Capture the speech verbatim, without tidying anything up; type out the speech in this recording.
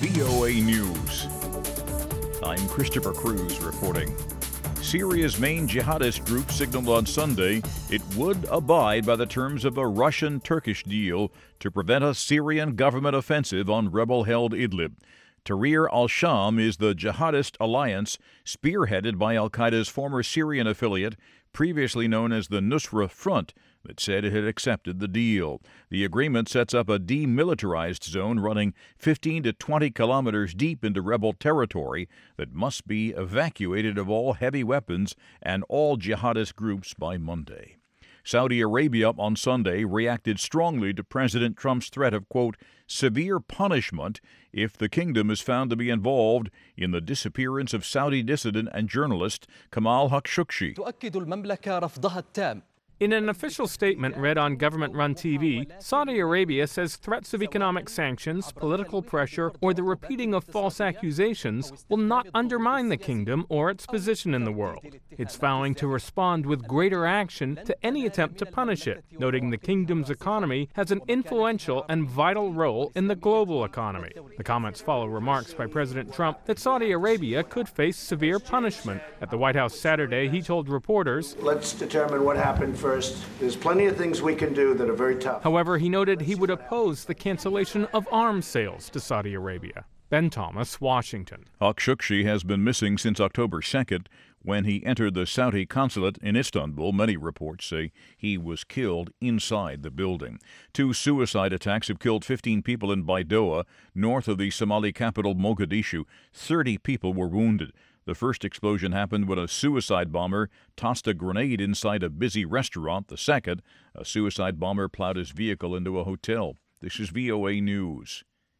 V O A News. I'm Christopher Cruz reporting. Syria's main jihadist group signaled on Sunday it would abide by the terms of a Russian-Turkish deal to prevent a Syrian government offensive on rebel-held Idlib. Tahrir al-Sham is the jihadist alliance spearheaded by al-Qaeda's former Syrian affiliate, previously known as the Nusra Front, that said it had accepted the deal. The agreement sets up a demilitarized zone running fifteen to twenty kilometers deep into rebel territory that must be evacuated of all heavy weapons and all jihadist groups by Monday. Saudi Arabia on Sunday reacted strongly to President Trump's threat of, quote, severe punishment if the kingdom is found to be involved in the disappearance of Saudi dissident and journalist Kamal Khashoggi. تؤكد المملكة رفضها التام. In an official statement read on government-run T V, Saudi Arabia says threats of economic sanctions, political pressure, or the repeating of false accusations will not undermine the kingdom or its position in the world. It's vowing to respond with greater action to any attempt to punish it, noting the kingdom's economy has an influential and vital role in the global economy. The comments follow remarks by President Trump that Saudi Arabia could face severe punishment. At the White House Saturday, he told reporters, let's determine what happened first. There's plenty of things we can do that are very tough. However, he noted he would oppose the cancellation of arms sales to Saudi Arabia. Ben Thomas, Washington. Khashoggi has been missing since October second, when he entered the Saudi consulate in Istanbul. Many reports say he was killed inside the building. Two suicide attacks have killed fifteen people in Baidoa, north of the Somali capital Mogadishu. thirty people were wounded. The first explosion happened when a suicide bomber tossed a grenade inside a busy restaurant. The second, a suicide bomber plowed his vehicle into a hotel. This is V O A News.